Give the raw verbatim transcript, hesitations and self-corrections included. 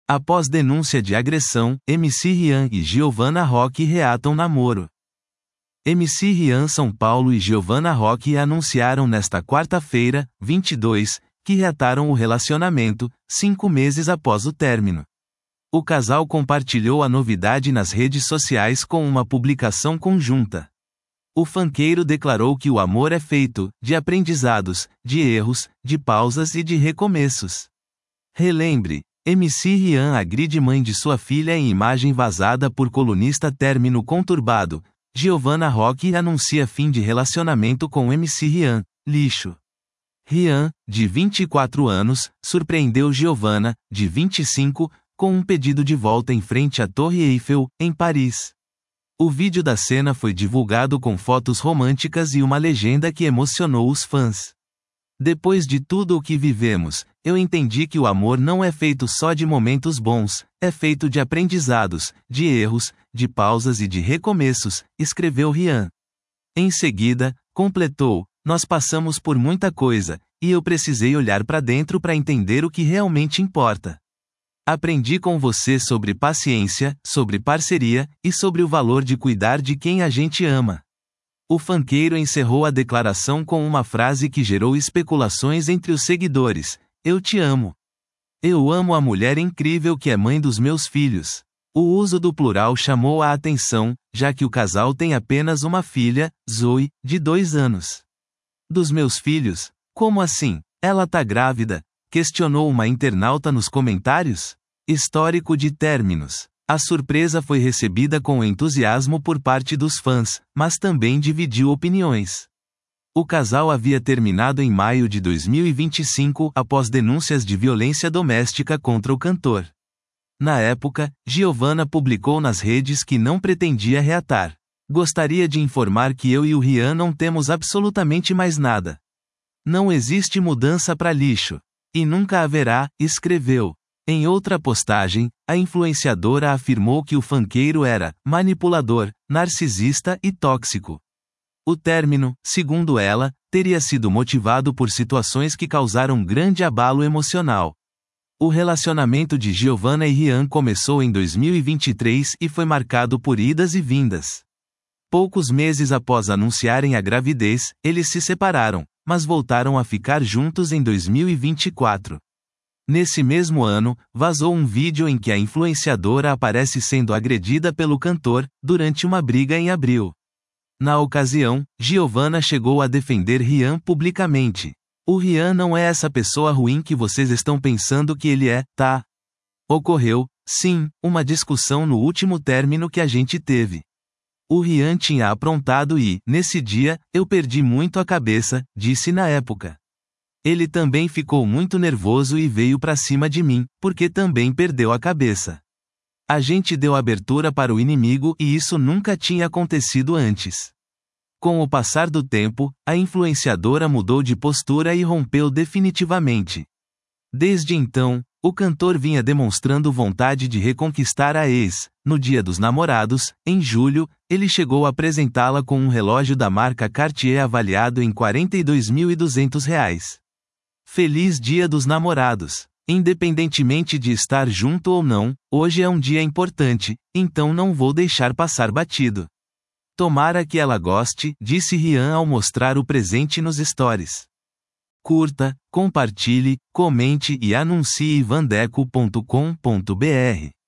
Após denúncia de agressão, M C Rian e Giovanna Roque reatam namoro. M C Rian São Paulo e Giovanna Roque anunciaram nesta quarta-feira, vinte e dois, que reataram o relacionamento, cinco meses após o término. O casal compartilhou a novidade nas redes sociais com uma publicação conjunta. O funkeiro declarou que o amor é feito de aprendizados, de erros, de pausas e de recomeços. Relembre, M C Rian agride mãe de sua filha em imagem vazada por colunista. Término conturbado. Giovanna Roque anuncia fim de relacionamento com M C Rian, lixo. Rian, de vinte e quatro anos, surpreendeu Giovanna, de vinte e cinco, com um pedido de volta em frente à Torre Eiffel, em Paris. O vídeo da cena foi divulgado com fotos românticas e uma legenda que emocionou os fãs. Depois de tudo o que vivemos, eu entendi que o amor não é feito só de momentos bons, é feito de aprendizados, de erros, de pausas e de recomeços, escreveu Rian. Em seguida, completou, nós passamos por muita coisa, e eu precisei olhar para dentro para entender o que realmente importa. Aprendi com você sobre paciência, sobre parceria, e sobre o valor de cuidar de quem a gente ama. O funkeiro encerrou a declaração com uma frase que gerou especulações entre os seguidores: eu te amo. Eu amo a mulher incrível que é mãe dos meus filhos. O uso do plural chamou a atenção, já que o casal tem apenas uma filha, Zoe, de dois anos. Dos meus filhos? Como assim? Ela tá grávida? Questionou uma internauta nos comentários. Histórico de términos. A surpresa foi recebida com entusiasmo por parte dos fãs, mas também dividiu opiniões. O casal havia terminado em maio de dois mil e vinte e cinco após denúncias de violência doméstica contra o cantor. Na época, Giovanna publicou nas redes que não pretendia reatar. Gostaria de informar que eu e o Rian não temos absolutamente mais nada. Não existe mudança para lixo. E nunca haverá, escreveu. Em outra postagem, a influenciadora afirmou que o funkeiro era manipulador, narcisista e tóxico. O término, segundo ela, teria sido motivado por situações que causaram grande abalo emocional. O relacionamento de Giovanna e Rian começou em dois mil e vinte e três e foi marcado por idas e vindas. Poucos meses após anunciarem a gravidez, eles se separaram, mas voltaram a ficar juntos em dois mil e vinte e quatro. Nesse mesmo ano, vazou um vídeo em que a influenciadora aparece sendo agredida pelo cantor, durante uma briga em abril. Na ocasião, Giovanna chegou a defender Rian publicamente. O Rian não é essa pessoa ruim que vocês estão pensando que ele é, tá? Ocorreu, sim, uma discussão no último término que a gente teve. O Rian tinha aprontado e, nesse dia, eu perdi muito a cabeça, disse na época. Ele também ficou muito nervoso e veio pra cima de mim, porque também perdeu a cabeça. A gente deu abertura para o inimigo e isso nunca tinha acontecido antes. Com o passar do tempo, a influenciadora mudou de postura e rompeu definitivamente. Desde então, o cantor vinha demonstrando vontade de reconquistar a ex. No Dia dos Namorados, em julho, ele chegou a apresentá-la com um relógio da marca Cartier avaliado em quarenta e dois mil e duzentos reais. Feliz Dia dos Namorados! Independentemente de estar junto ou não, hoje é um dia importante, então não vou deixar passar batido. Tomara que ela goste, disse Rian ao mostrar o presente nos stories. Curta, compartilhe, comente e anuncie vandeco ponto com ponto br.